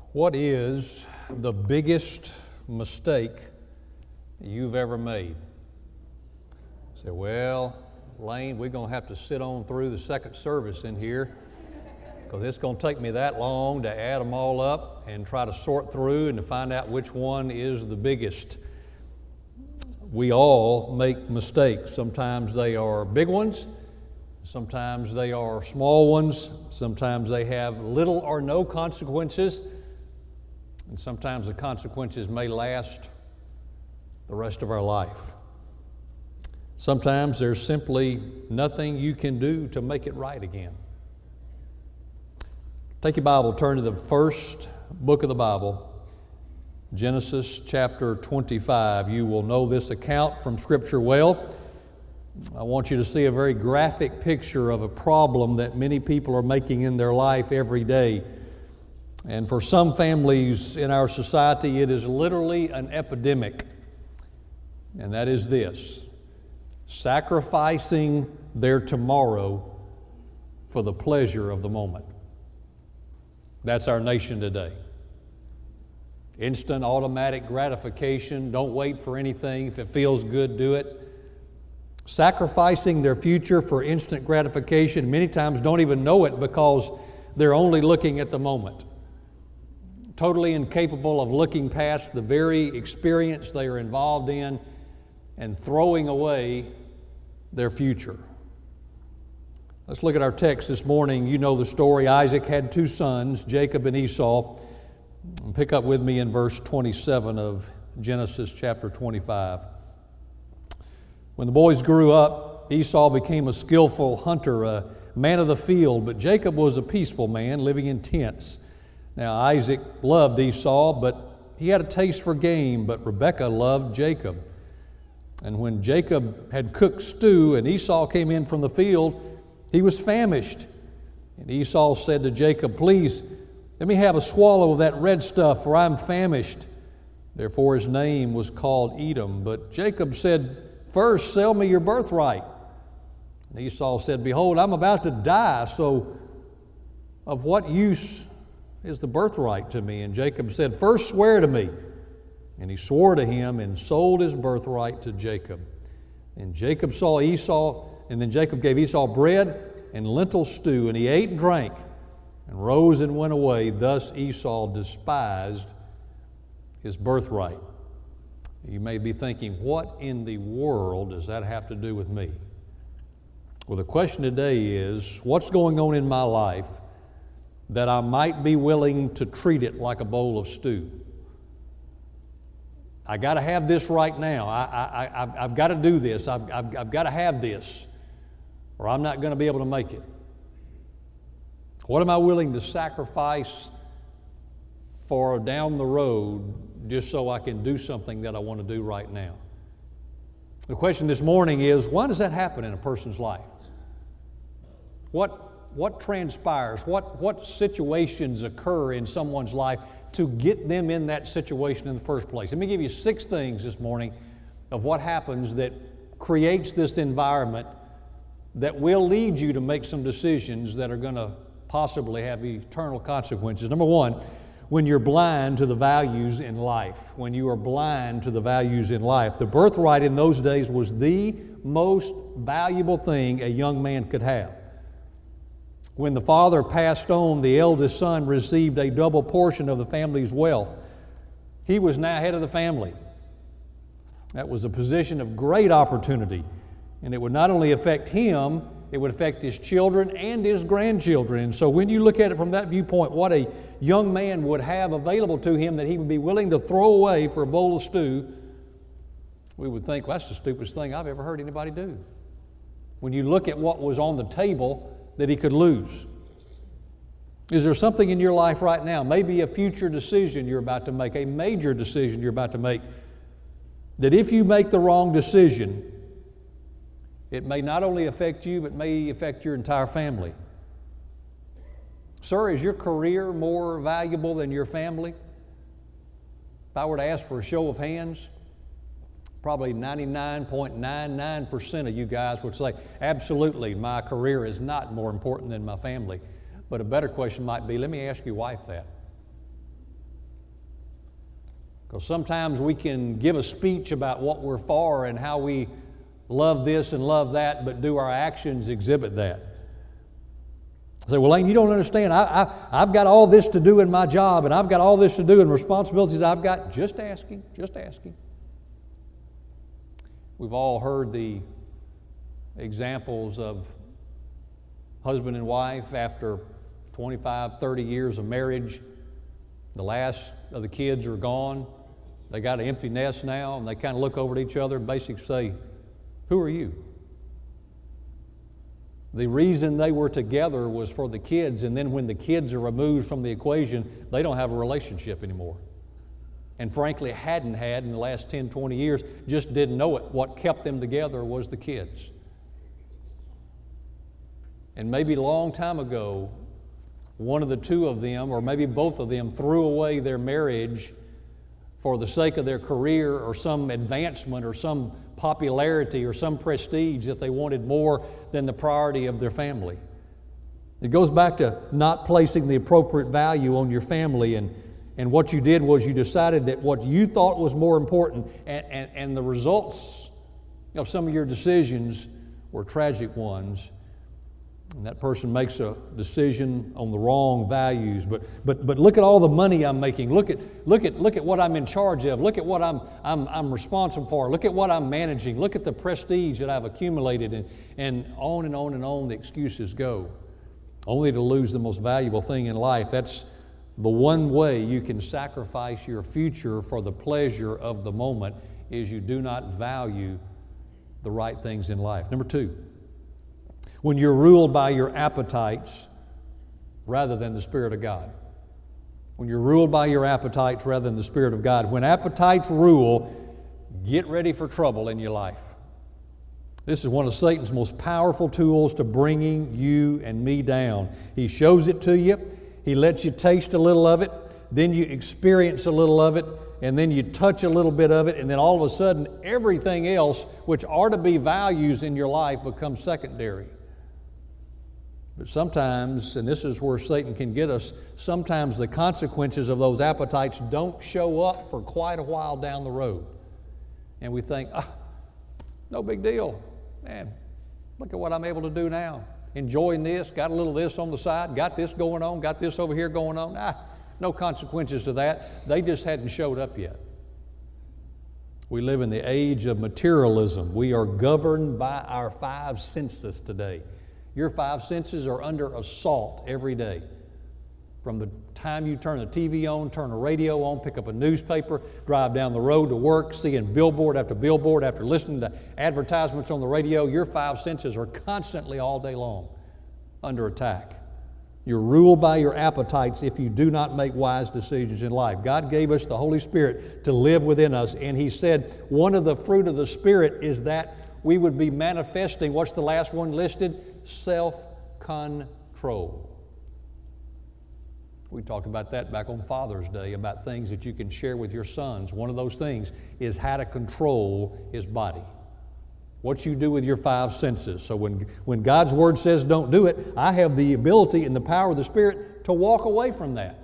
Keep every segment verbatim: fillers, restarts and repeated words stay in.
What is the biggest mistake you've ever made? You say, well, Lane, we're going to have to sit on through the second service in here because it's going to take me that long to add them all up and try to sort through and to find out which one is the biggest. We all make mistakes. Sometimes they are big ones. Sometimes they are small ones. Sometimes they have little or no consequences. And sometimes the consequences may last the rest of our life. Sometimes there's simply nothing you can do to make it right again. Take your Bible, turn to the first book of the Bible, Genesis chapter twenty-five. You will know this account from Scripture well. I want you to see a very graphic picture of a problem that many people are making in their life every day. And for some families in our society, it is literally an epidemic. And that is this: sacrificing their tomorrow for the pleasure of the moment. That's our nation today. Instant automatic gratification. Don't wait for anything. If it feels good, do it. Sacrificing their future for instant gratification. Many times don't even know it because they're only looking at the moment. Totally incapable of looking past the very experience they are involved in and throwing away their future. Let's look at our text this morning. You know the story. Isaac had two sons, Jacob and Esau. Pick up with me in verse twenty-seven of Genesis chapter twenty-five. When the boys grew up, Esau became a skillful hunter, a man of the field, but Jacob was a peaceful man living in tents. Now Isaac loved Esau, but he had a taste for game, but Rebekah loved Jacob. And when Jacob had cooked stew and Esau came in from the field, he was famished. And Esau said to Jacob, "Please, let me have a swallow of that red stuff, for I'm famished." Therefore his name was called Edom. But Jacob said, "First, sell me your birthright." And Esau said, "Behold, I'm about to die, so of what use is the birthright to me?" And Jacob said, "First swear to me." And he swore to him and sold his birthright to Jacob. And Jacob saw Esau, and then Jacob gave Esau bread and lentil stew, and he ate and drank and rose and went away. Thus Esau despised his birthright. You may be thinking, what in the world does that have to do with me? Well, the question today is, what's going on in my life that I might be willing to treat it like a bowl of stew? I got to have this right now. I, I, I, I've got to do this. I've, I've, I've got to have this, or I'm not going to be able to make it. What am I willing to sacrifice for down the road just so I can do something that I want to do right now? The question this morning is, why does that happen in a person's life? What What transpires? What, what situations occur in someone's life to get them in that situation in the first place? Let me give you six things this morning of what happens that creates this environment that will lead you to make some decisions that are going to possibly have eternal consequences. Number one, when you're blind to the values in life. When you are blind to the values in life. The birthright in those days was the most valuable thing a young man could have. When the father passed on, the eldest son received a double portion of the family's wealth. He was now head of the family. That was a position of great opportunity. And it would not only affect him, it would affect his children and his grandchildren. And so when you look at it from that viewpoint, what a young man would have available to him that he would be willing to throw away for a bowl of stew, we would think, well, that's the stupidest thing I've ever heard anybody do. When you look at what was on the table that he could lose. Is there something in your life right now, maybe a future decision you're about to make, a major decision you're about to make, that if you make the wrong decision, it may not only affect you, but may affect your entire family? Sir, is your career more valuable than your family? If I were to ask for a show of hands, probably ninety-nine point nine nine percent of you guys would say, absolutely, my career is not more important than my family. But a better question might be, let me ask your wife that. Because sometimes we can give a speech about what we're for and how we love this and love that, but do our actions exhibit that? I say, well, Lane, you don't understand. I, I, I've got all this to do in my job, and I've got all this to do and responsibilities I've got. Just asking, just asking. We've all heard the examples of husband and wife after twenty-five, thirty years of marriage. The last of the kids are gone. They got an empty nest now, and they kind of look over at each other and basically say, who are you? The reason they were together was for the kids, and then when the kids are removed from the equation, they don't have a relationship anymore. And frankly, hadn't had in the last ten, twenty years, just didn't know it. What kept them together was the kids. And maybe a long time ago, one of the two of them, or maybe both of them, threw away their marriage for the sake of their career or some advancement or some popularity or some prestige that they wanted more than the priority of their family. It goes back to not placing the appropriate value on your family, and, and what you did was you decided that what you thought was more important, and, and, and the results of some of your decisions were tragic ones. And that person makes a decision on the wrong values. But but but look at all the money I'm making. Look at look at look at what I'm in charge of. Look at what I'm I'm I'm responsible for. Look at what I'm managing. Look at the prestige that I've accumulated, and, and on and on and on the excuses go. Only to lose the most valuable thing in life. That's the one way you can sacrifice your future for the pleasure of the moment, is you do not value the right things in life. Number two, when you're ruled by your appetites rather than the Spirit of God. When you're ruled by your appetites rather than the Spirit of God. When appetites rule, get ready for trouble in your life. This is one of Satan's most powerful tools to bringing you and me down. He shows it to you. He lets you taste a little of it. Then you experience a little of it. And then you touch a little bit of it. And then all of a sudden, everything else, which are to be values in your life, becomes secondary. But sometimes, and this is where Satan can get us, sometimes the consequences of those appetites don't show up for quite a while down the road. And we think, ah, no big deal. Man, look at what I'm able to do now. Enjoying this, got a little of this on the side, got this going on, got this over here going on. Ah, no consequences to that. They just hadn't showed up yet. We live in the age of materialism. We are governed by our five senses today. Your five senses are under assault every day. From the time you turn the T V on, turn the radio on, pick up a newspaper, drive down the road to work, seeing billboard after billboard, after listening to advertisements on the radio, your five senses are constantly all day long under attack. You're ruled by your appetites if you do not make wise decisions in life. God gave us the Holy Spirit to live within us, and He said one of the fruit of the Spirit is that we would be manifesting, what's the last one listed? Self-control. We talked about that back on Father's Day, about things that you can share with your sons. One of those things is how to control his body. What you do with your five senses. So when, when God's Word says don't do it, I have the ability and the power of the Spirit to walk away from that.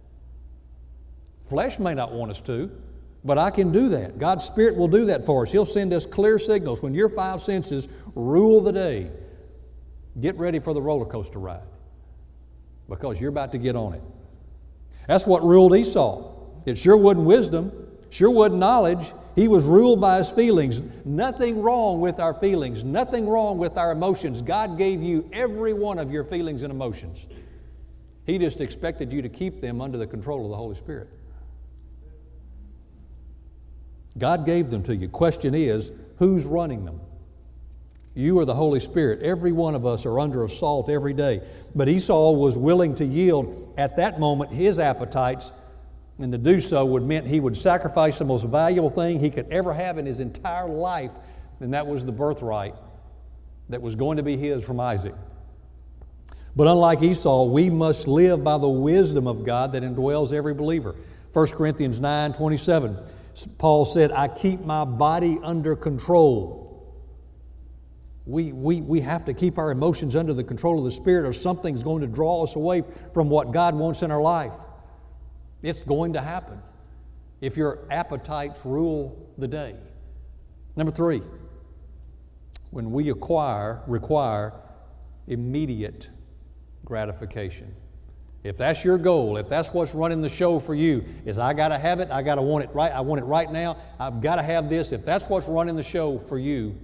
Flesh may not want us to, but I can do that. God's Spirit will do that for us. He'll send us clear signals. When your five senses rule the day, get ready for the roller coaster ride, because you're about to get on it. That's what ruled Esau. It sure wasn't wisdom, sure wasn't knowledge. He was ruled by his feelings. Nothing wrong with our feelings, nothing wrong with our emotions. God gave you every one of your feelings and emotions. He just expected you to keep them under the control of the Holy Spirit. God gave them to you. Question is, who's running them? You or the Holy Spirit. Every one of us are under assault every day. But Esau was willing to yield at that moment his appetites, and to do so would mean he would sacrifice the most valuable thing he could ever have in his entire life, and that was the birthright that was going to be his from Isaac. But unlike Esau, we must live by the wisdom of God that indwells every believer. First Corinthians nine twenty-seven, Paul said, I keep my body under control. We, we, we have to keep our emotions under the control of the Spirit, or something's going to draw us away from what God wants in our life. It's going to happen. if your appetites rule the day. Number three, when we acquire, require immediate gratification. If that's your goal, if that's what's running the show for you, is I got to have it, I got to want it right, I want it right now, I've got to have this. If that's what's running the show for you,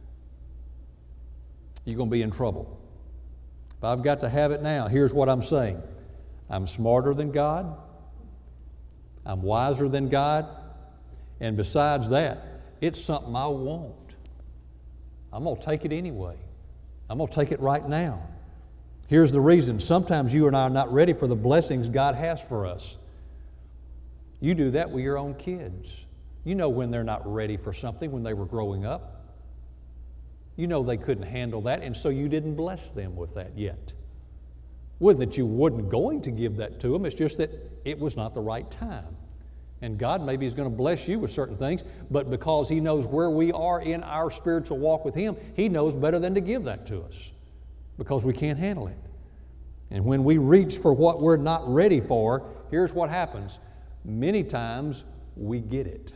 you're going to be in trouble. If I've got to have it now, here's what I'm saying. I'm smarter than God. I'm wiser than God. And besides that, it's something I want. I'm going to take it anyway. I'm going to take it right now. Here's the reason. Sometimes you and I are not ready for the blessings God has for us. You do that with your own kids. You know when they're not ready for something when they were growing up. You know they couldn't handle that, and so you didn't bless them with that yet. Wasn't that you weren't going to give that to them, it's just that it was not the right time. And God maybe is going to bless you with certain things, but because He knows where we are in our spiritual walk with Him, He knows better than to give that to us because we can't handle it. And when we reach for what we're not ready for, here's what happens. Many times we get it.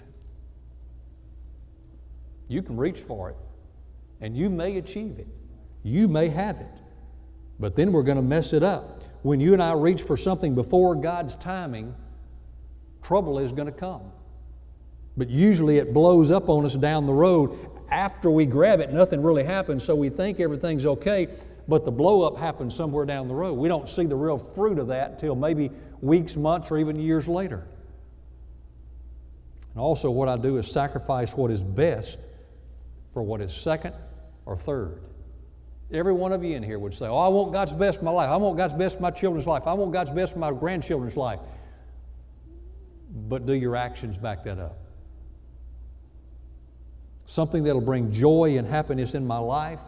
You can reach for it, and you may achieve it. You may have it, but then we're going to mess it up. When you and I reach for something before God's timing, trouble is going to come. But usually it blows up on us down the road. After we grab it, nothing really happens, so we think everything's okay, but the blow up happens somewhere down the road. We don't see the real fruit of that until maybe weeks, months, or even years later. And also what I do is sacrifice what is best for what is second or third. Every one of you in here would say, oh, I want God's best for my life. I want God's best for my children's life. I want God's best for my grandchildren's life. But do your actions back that up? Something that'll bring joy and happiness in my life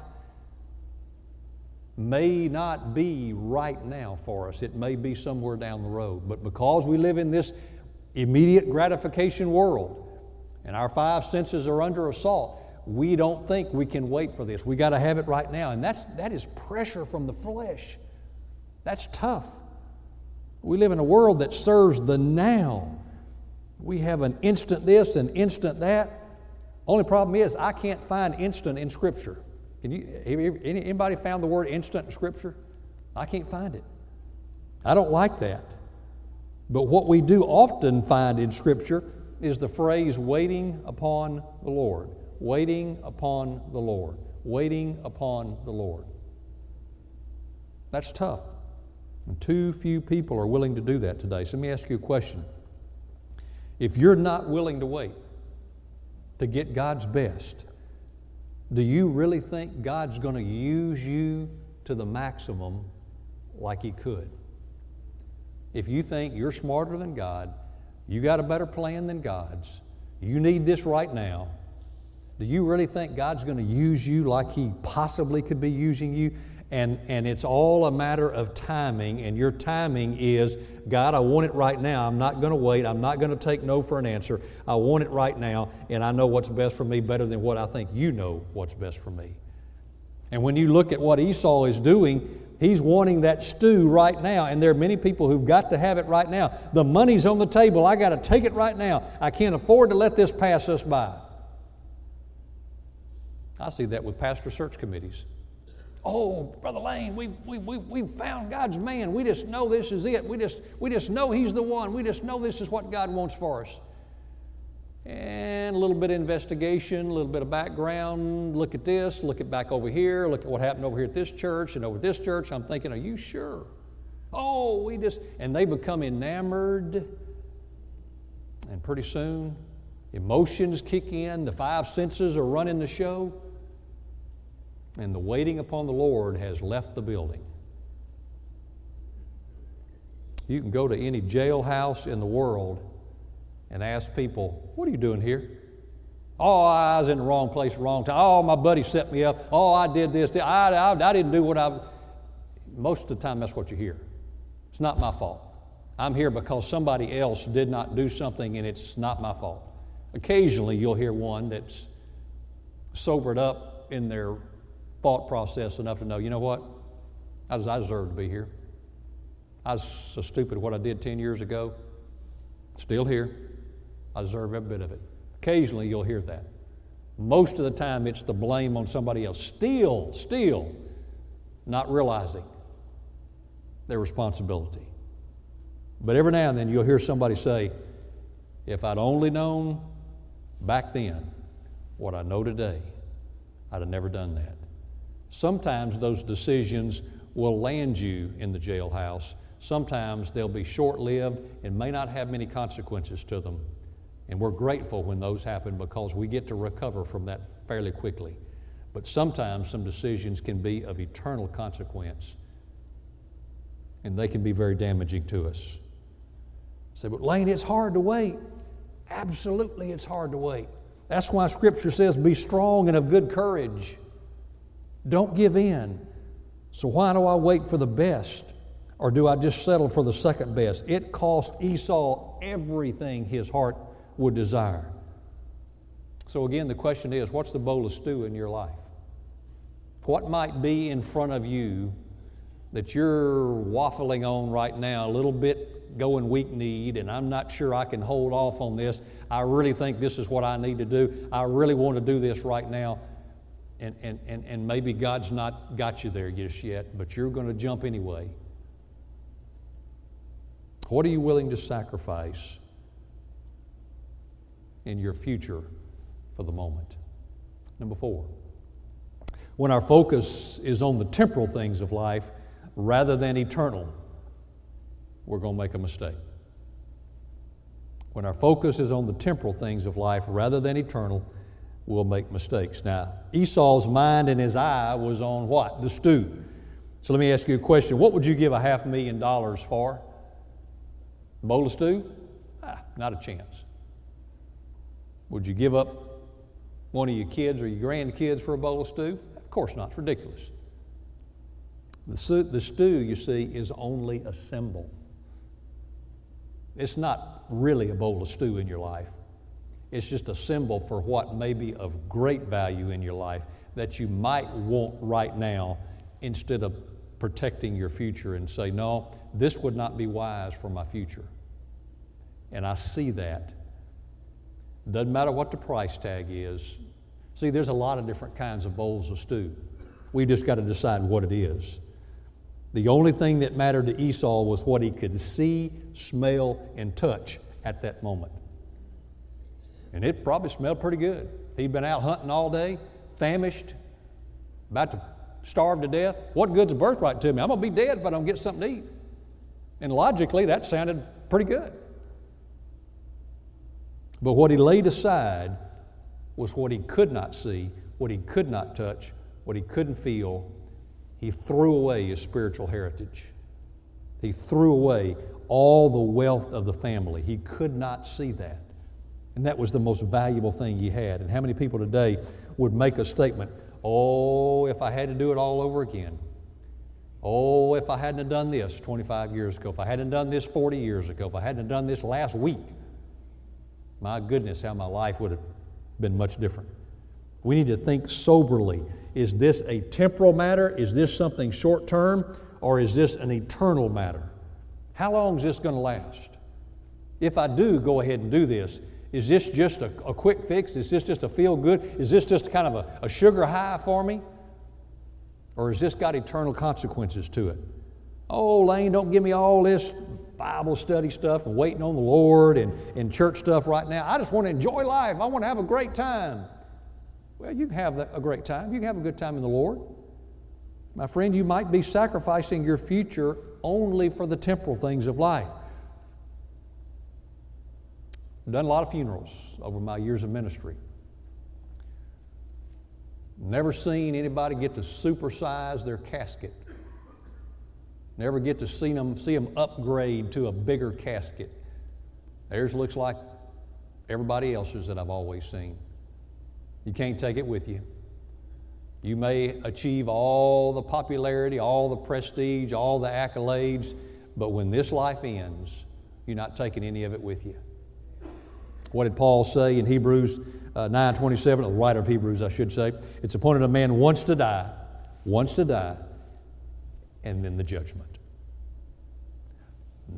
may not be right now for us. It may be somewhere down the road. But because we live in this immediate gratification world and our five senses are under assault, we don't think we can wait for this. We got to have it right now. And that's, that is pressure from the flesh. That's tough. We live in a world that serves the now. We have an instant this and instant that. Only problem is I can't find instant in Scripture. Can you? Anybody found the word instant in Scripture? I can't find it. I don't like that. But what we do often find in Scripture is the phrase waiting upon the Lord. Waiting upon the Lord. Waiting upon the Lord. That's tough. And too few people are willing to do that today. So let me ask you a question. If you're not willing to wait to get God's best, do you really think God's going to use you to the maximum like He could? If you think you're smarter than God, you got a better plan than God's, you need this right now, do you really think God's going to use you like He possibly could be using you? And, and it's all a matter of timing, and your timing is, God, I want it right now. I'm not going to wait. I'm not going to take no for an answer. I want it right now, and I know what's best for me better than what I think you know what's best for me. And when you look at what Esau is doing, he's wanting that stew right now, and there are many people who've got to have it right now. The money's on the table. I got to take it right now. I can't afford to let this pass us by. I see that with pastor search committees. Oh, Brother Lane, we we we we found God's man. We just know this is it. We just we just know He's the one. We just know this is what God wants for us. And a little bit of investigation, a little bit of background. Look at this. Look at back over here. Look at what happened over here at this church and over this church. I'm thinking, are you sure? Oh, we just and they become enamored. And pretty soon, emotions kick in. The five senses are running the show. And the waiting upon the Lord has left the building. You can go to any jailhouse in the world and ask people, what are you doing here? Oh, I was in the wrong place at the wrong time. Oh, my buddy set me up. Oh, I did this. I, I, I didn't do what I... Most of the time, that's what you hear. It's not my fault. I'm here because somebody else did not do something, and it's not my fault. Occasionally, you'll hear one that's sobered up in their thought process enough to know, you know what? I, I deserve to be here. I was so stupid what I did ten years ago. Still here. I deserve every bit of it. Occasionally you'll hear that. Most of the time it's the blame on somebody else. Still, still not realizing their responsibility. But every now and then you'll hear somebody say, if I'd only known back then what I know today, I'd have never done that. Sometimes those decisions will land you in the jailhouse. Sometimes they'll be short-lived and may not have many consequences to them. And we're grateful when those happen because we get to recover from that fairly quickly. But sometimes some decisions can be of eternal consequence, and they can be very damaging to us. Say, but Lane, it's hard to wait. Absolutely, it's hard to wait. That's why Scripture says, be strong and of good courage. Don't give in. So why do I wait for the best? Or do I just settle for the second best? It cost Esau everything his heart would desire. So again, the question is, what's the bowl of stew in your life? What might be in front of you that you're waffling on right now, a little bit going weak-kneed, and I'm not sure I can hold off on this. I really think this is what I need to do. I really want to do this right now. And, and, and, and maybe God's not got you there just yet, but you're going to jump anyway. What are you willing to sacrifice in your future for the moment? Number four, when our focus is on the temporal things of life rather than eternal, we're going to make a mistake. When our focus is on the temporal things of life rather than eternal, we'll make mistakes. Now, Esau's mind and his eye was on what? The stew. So let me ask you a question. What would you give a half million dollars for? A bowl of stew? Ah, not a chance. Would you give up one of your kids or your grandkids for a bowl of stew? Of course not. It's ridiculous. The stew, the stew, you see, is only a symbol. It's not really a bowl of stew in your life. It's just a symbol for what may be of great value in your life that you might want right now instead of protecting your future and say, no, this would not be wise for my future. And I see that. Doesn't matter what the price tag is. See, there's a lot of different kinds of bowls of stew. We just got to decide what it is. The only thing that mattered to Esau was what he could see, smell, and touch at that moment. And it probably smelled pretty good. He'd been out hunting all day, famished, about to starve to death. What good's a birthright to me? I'm going to be dead if I don't get something to eat. And logically, that sounded pretty good. But what he laid aside was what he could not see, what he could not touch, what he couldn't feel. He threw away his spiritual heritage. He threw away all the wealth of the family. He could not see that. And that was the most valuable thing he had. And how many people today would make a statement, oh, if I had to do it all over again. Oh, if I hadn't have done this twenty-five years ago. If I hadn't done this forty years ago. If I hadn't have done this last week. My goodness, how my life would have been much different. We need to think soberly. Is this a temporal matter? Is this something short-term? Or is this an eternal matter? How long is this going to last? If I do go ahead and do this, is this just a, a quick fix? Is this just a feel-good? Is this just kind of a, a sugar high for me? Or has this got eternal consequences to it? Oh, Lane, don't give me all this Bible study stuff and waiting on the Lord and, and church stuff right now. I just want to enjoy life. I want to have a great time. Well, you can have a great time. You can have a good time in the Lord. My friend, you might be sacrificing your future only for the temporal things of life. I've done a lot of funerals over my years of ministry. Never seen anybody get to supersize their casket. Never get to see them, see them upgrade to a bigger casket. Theirs looks like everybody else's that I've always seen. You can't take it with you. You may achieve all the popularity, all the prestige, all the accolades, but when this life ends, you're not taking any of it with you. What did Paul say in Hebrews uh, nine twenty-seven, or the writer of Hebrews, I should say? It's appointed a man once to die, once to die, and then the judgment.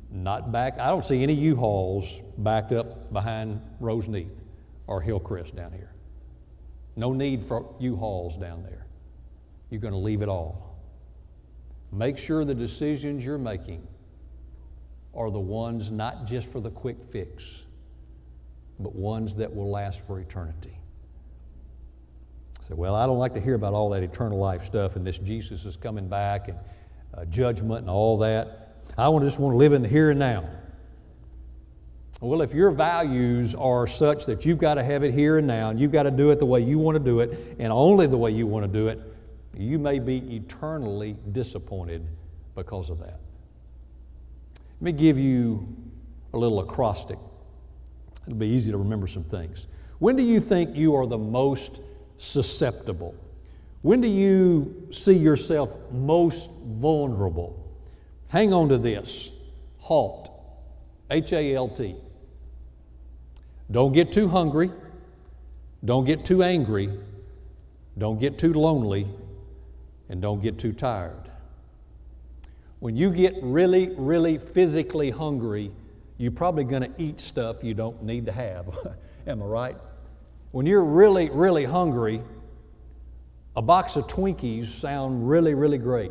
Not back, I don't see any U-Hauls backed up behind Roseneath or Hillcrest down here. No need for U-Hauls down there. You're going to leave it all. Make sure the decisions you're making are the ones not just for the quick fix, but ones that will last for eternity. So, well, I don't like to hear about all that eternal life stuff and this Jesus is coming back and uh, judgment and all that. I want to just want to live in the here and now. Well, if your values are such that you've got to have it here and now, and you've got to do it the way you want to do it, and only the way you want to do it, you may be eternally disappointed because of that. Let me give you a little acrostic. It'll be easy to remember some things. When do you think you are the most susceptible? When do you see yourself most vulnerable? Hang on to this. HALT. H A L T. Don't get too hungry. Don't get too angry. Don't get too lonely. And don't get too tired. When you get really, really physically hungry, you're probably going to eat stuff you don't need to have. Am I right? When you're really, really hungry, a box of Twinkies sound really, really great.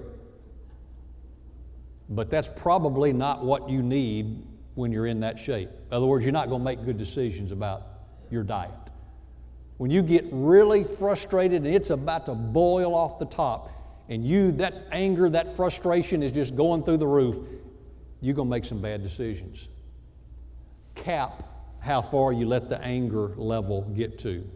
But that's probably not what you need when you're in that shape. In other words, you're not going to make good decisions about your diet. When you get really frustrated and it's about to boil off the top, and you, that anger, that frustration is just going through the roof, you're going to make some bad decisions. Cap how far you let the anger level get to.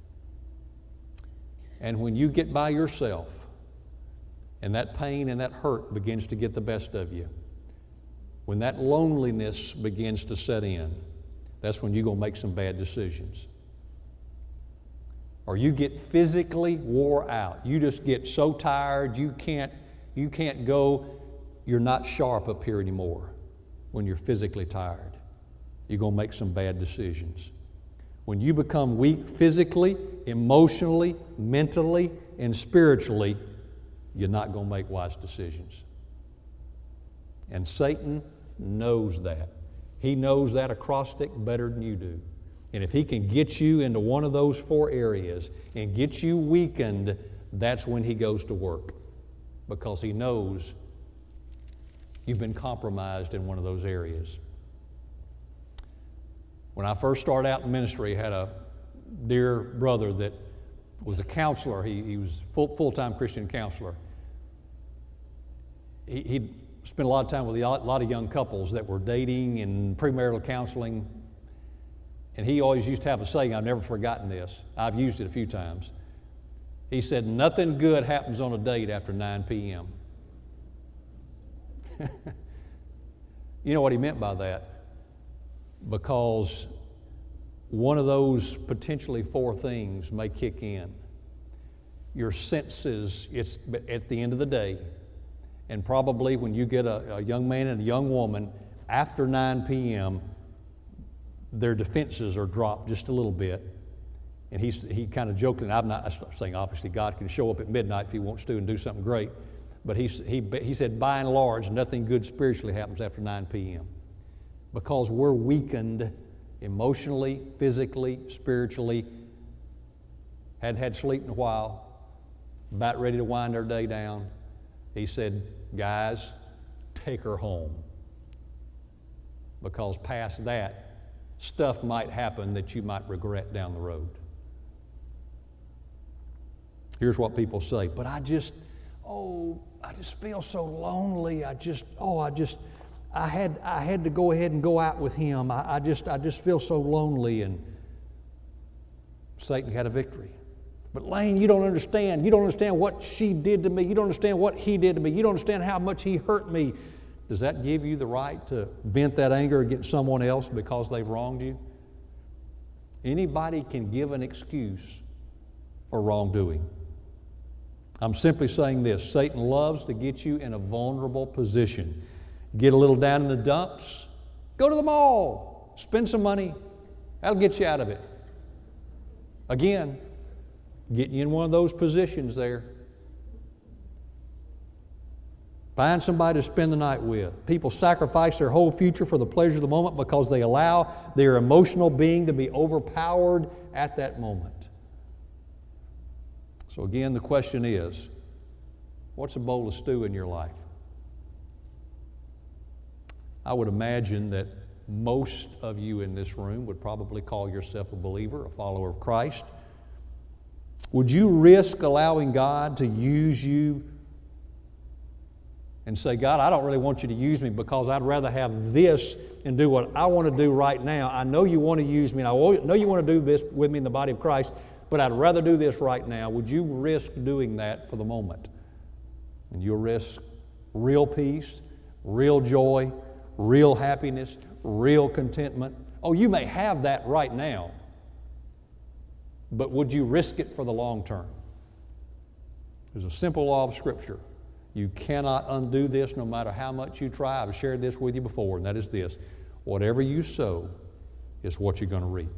And when you get by yourself, and that pain and that hurt begins to get the best of you, when that loneliness begins to set in, that's when you're going to make some bad decisions. Or you get physically wore out. You just get so tired, you can't, you can't go, you're not sharp up here anymore when you're physically tired. You're going to make some bad decisions. When you become weak physically, emotionally, mentally, and spiritually, you're not going to make wise decisions. And Satan knows that. He knows that acrostic better than you do. And if he can get you into one of those four areas and get you weakened, that's when he goes to work. Because he knows you've been compromised in one of those areas. When I first started out in ministry, I had a dear brother that was a counselor. He, he was full, full-time Christian counselor. He, he spent a lot of time with a lot of young couples that were dating and premarital counseling. And he always used to have a saying, I've never forgotten this. I've used it a few times. He said, nothing good happens on a date after nine p.m. You know what he meant by that? Because one of those potentially four things may kick in. Your senses, it's at the end of the day, and probably when you get a, a young man and a young woman after nine p.m., their defenses are dropped just a little bit. And he's, he kind of joked, and I'm not saying obviously God can show up at midnight if he wants to and do something great, but he, he, he said by and large nothing good spiritually happens after nine p.m. because we're weakened emotionally, physically, spiritually, hadn't had sleep in a while, about ready to wind our day down. He said, guys, take her home, because past that, stuff might happen that you might regret down the road. Here's what people say, but I just, oh, I just feel so lonely. I just, oh, I just, I had, I had to go ahead and go out with him. I, I just, I just feel so lonely. And Satan had a victory. But Lane, you don't understand. You don't understand what she did to me. You don't understand what he did to me. You don't understand how much he hurt me. Does that give you the right to vent that anger against someone else because they've wronged you? Anybody can give an excuse for wrongdoing. I'm simply saying this. Satan loves to get you in a vulnerable position. Get a little down in the dumps, go to the mall, spend some money. That'll get you out of it. Again, getting you in one of those positions there. Find somebody to spend the night with. People sacrifice their whole future for the pleasure of the moment because they allow their emotional being to be overpowered at that moment. So again, the question is, what's a bowl of stew in your life? I would imagine that most of you in this room would probably call yourself a believer, a follower of Christ. Would you risk allowing God to use you and say, God, I don't really want you to use me because I'd rather have this and do what I want to do right now. I know you want to use me, and I know you want to do this with me in the body of Christ, but I'd rather do this right now. Would you risk doing that for the moment? And you'll risk real peace, real joy, real happiness, real contentment. Oh, you may have that right now, but would you risk it for the long term? There's a simple law of Scripture. You cannot undo this no matter how much you try. I've shared this with you before, and that is this. Whatever you sow is what you're going to reap.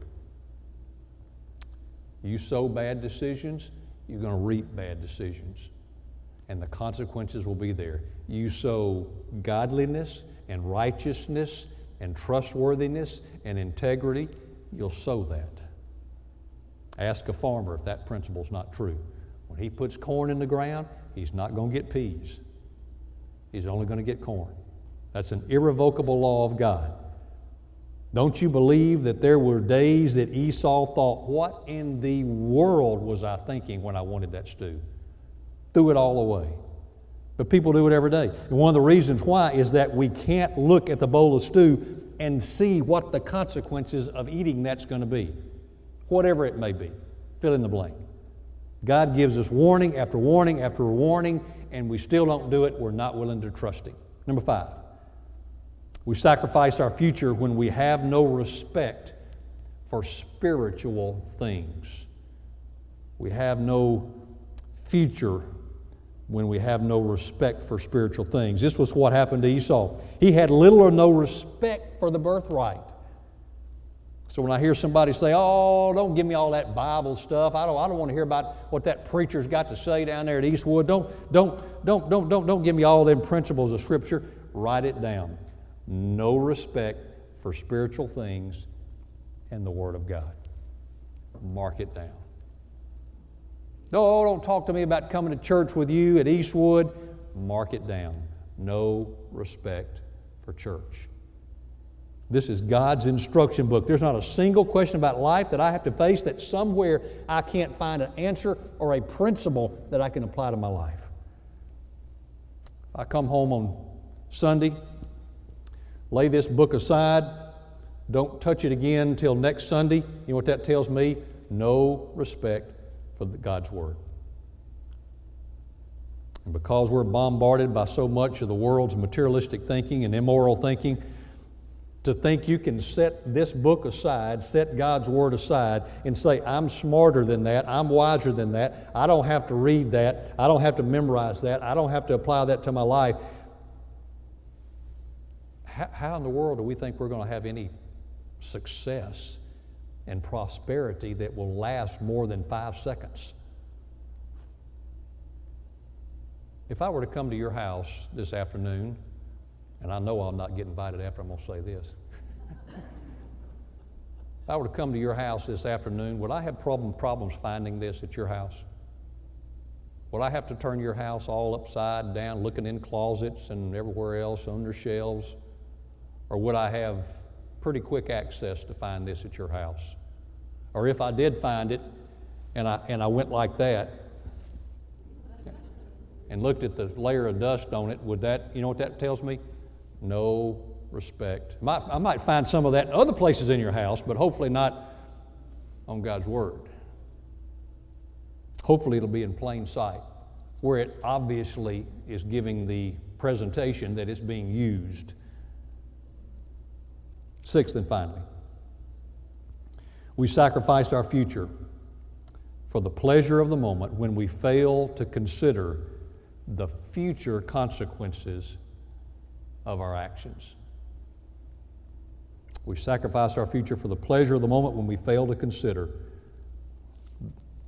You sow bad decisions, you're going to reap bad decisions. And the consequences will be there. You sow godliness and righteousness and trustworthiness and integrity, you'll sow that. Ask a farmer if that principle is not true. When he puts corn in the ground, he's not going to get peas. He's only going to get corn. That's an irrevocable law of God. Don't you believe that there were days that Esau thought, what in the world was I thinking when I wanted that stew? Threw it all away. But people do it every day. And one of the reasons why is that we can't look at the bowl of stew and see what the consequences of eating that's going to be. Whatever it may be. Fill in the blank. God gives us warning after warning after warning, and we still don't do it. We're not willing to trust Him. Number five, we sacrifice our future when we have no respect for spiritual things. We have no future when we have no respect for spiritual things. This was what happened to Esau. He had little or no respect for the birthright. So when I hear somebody say, oh, don't give me all that Bible stuff. I don't, I don't want to hear about what that preacher's got to say down there at Eastwood. Don't, don't, don't, don't, don't, don't give me all them principles of Scripture. Write it down. No respect for spiritual things and the Word of God. Mark it down. No, don't talk to me about coming to church with you at Eastwood. Mark it down. No respect for church. This is God's instruction book. There's not a single question about life that I have to face that somewhere I can't find an answer or a principle that I can apply to my life. I come home on Sunday, lay this book aside, don't touch it again until next Sunday. You know what that tells me? No respect for God's Word. And because we're bombarded by so much of the world's materialistic thinking and immoral thinking, to think you can set this book aside, set God's Word aside, and say, I'm smarter than that, I'm wiser than that, I don't have to read that, I don't have to memorize that, I don't have to apply that to my life. How, how in the world do we think we're going to have any success and prosperity that will last more than five seconds? If I were to come to your house this afternoon, and I know I'm not getting invited after I'm going to say this. If I were to come to your house this afternoon, would I have problem, problems finding this at your house? Would I have to turn your house all upside down, looking in closets and everywhere else, under shelves? Or would I have pretty quick access to find this at your house? Or if I did find it, and I, and I went like that, and looked at the layer of dust on it, would that, you know what that tells me? No respect. Might, I might find some of that in other places in your house, but hopefully not on God's Word. Hopefully it'll be in plain sight, where it obviously is giving the presentation that it's being used. Sixth and finally, we sacrifice our future for the pleasure of the moment when we fail to consider the future consequences of our actions. We sacrifice our future for the pleasure of the moment when we fail to consider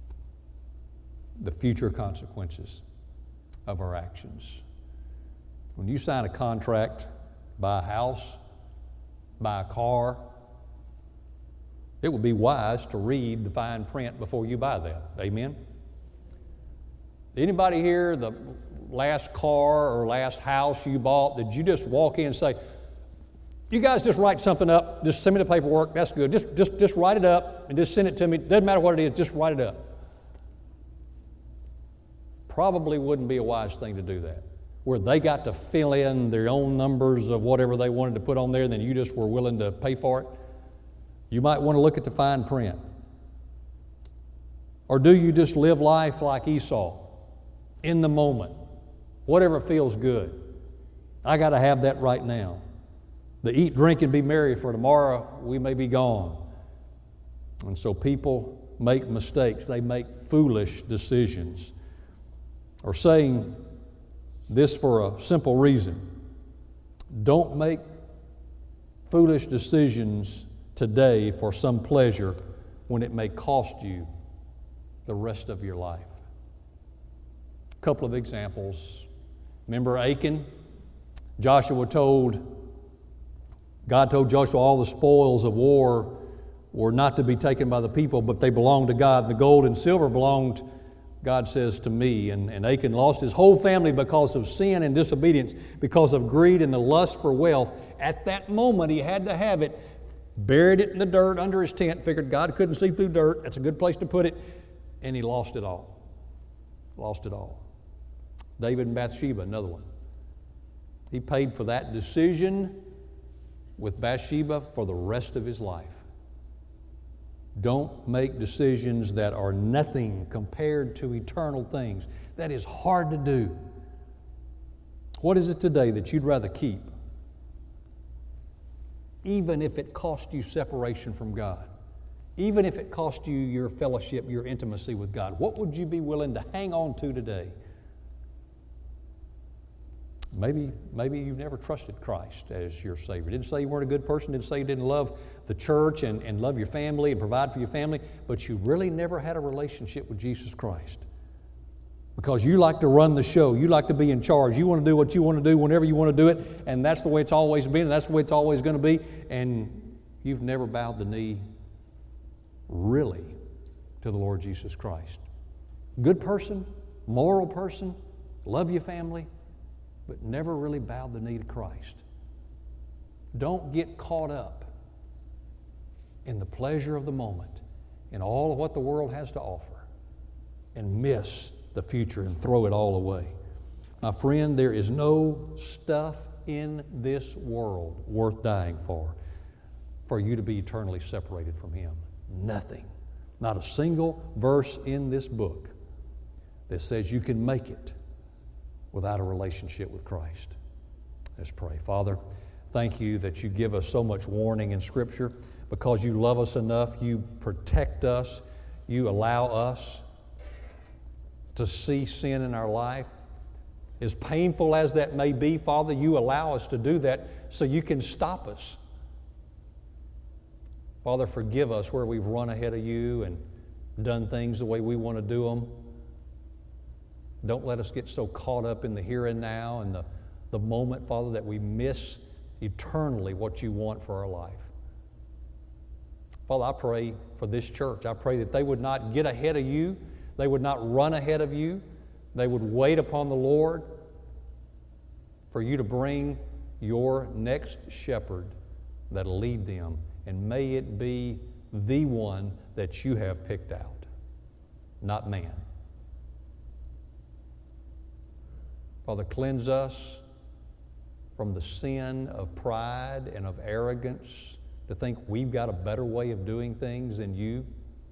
the future consequences of our actions. When you sign a contract, buy a house, buy a car, it would be wise to read the fine print before you buy that. Amen? Anybody here, the last car or last house you bought, did you just walk in and say, you guys just write something up, just send me the paperwork, that's good. Just, just, just write it up and just send it to me. Doesn't matter what it is, just write it up. Probably wouldn't be a wise thing to do that, where they got to fill in their own numbers of whatever they wanted to put on there, and then you just were willing to pay for it. You might want to look at the fine print. Or do you just live life like Esau, in the moment, whatever feels good? I got to have that right now. The eat, drink, and be merry, for tomorrow we may be gone. And so people make mistakes. They make foolish decisions. Or saying this for a simple reason: don't make foolish decisions today for some pleasure when it may cost you the rest of your life. A couple of examples. Remember Achan? Joshua told, God told Joshua all the spoils of war were not to be taken by the people, but they belonged to God. The gold and silver belonged, God says, to me. And, and Achan lost his whole family because of sin and disobedience, because of greed and the lust for wealth. At that moment, he had to have it. Buried it in the dirt under his tent, figured God couldn't see through dirt. That's a good place to put it. And he lost it all. Lost it all. David and Bathsheba, another one. He paid for that decision with Bathsheba for the rest of his life. Don't make decisions that are nothing compared to eternal things. That is hard to do. What is it today that you'd rather keep, even if it cost you separation from God? Even if it cost you your fellowship, your intimacy with God, what would you be willing to hang on to today? Maybe, maybe you've never trusted Christ as your Savior. Didn't say you weren't a good person, didn't say you didn't love the church and, and love your family and provide for your family, but you really never had a relationship with Jesus Christ. Because you like to run the show, you like to be in charge, you want to do what you want to do whenever you want to do it, and that's the way it's always been, and that's the way it's always going to be, and you've never bowed the knee really to the Lord Jesus Christ. Good person, moral person, love your family, but never really bowed the knee to Christ. Don't get caught up in the pleasure of the moment, in all of what the world has to offer, and miss the future and throw it all away. My friend, there is no stuff in this world worth dying for, for you to be eternally separated from Him. Nothing. Not a single verse in this book that says you can make it without a relationship with Christ. Let's pray. Father, thank you that you give us so much warning in Scripture. Because you love us enough, you protect us, you allow us to see sin in our life. As painful as that may be, Father, you allow us to do that so you can stop us. Father, forgive us where we've run ahead of you and done things the way we want to do them. Don't let us get so caught up in the here and now and the, the moment, Father, that we miss eternally what you want for our life. Father, I pray for this church. I pray that they would not get ahead of you. They would not run ahead of you. They would wait upon the Lord for you to bring your next shepherd that'll lead them. And may it be the one that you have picked out, not man. Father, cleanse us from the sin of pride and of arrogance to think we've got a better way of doing things than you.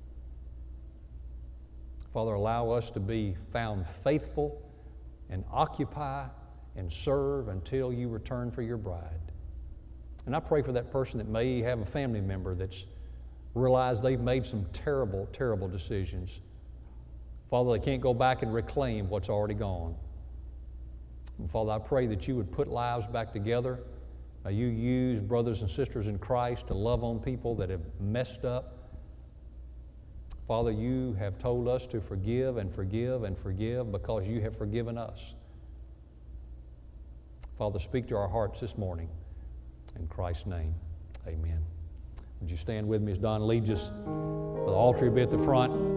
Father, allow us to be found faithful and occupy and serve until you return for your bride. And I pray for that person that may have a family member that's realized they've made some terrible, terrible decisions. Father, they can't go back and reclaim what's already gone. And Father, I pray that you would put lives back together. Now, you use brothers and sisters in Christ to love on people that have messed up. Father, you have told us to forgive and forgive and forgive because you have forgiven us. Father, speak to our hearts this morning. In Christ's name, amen. Would you stand with me as Don leads us? The altar will be at the front.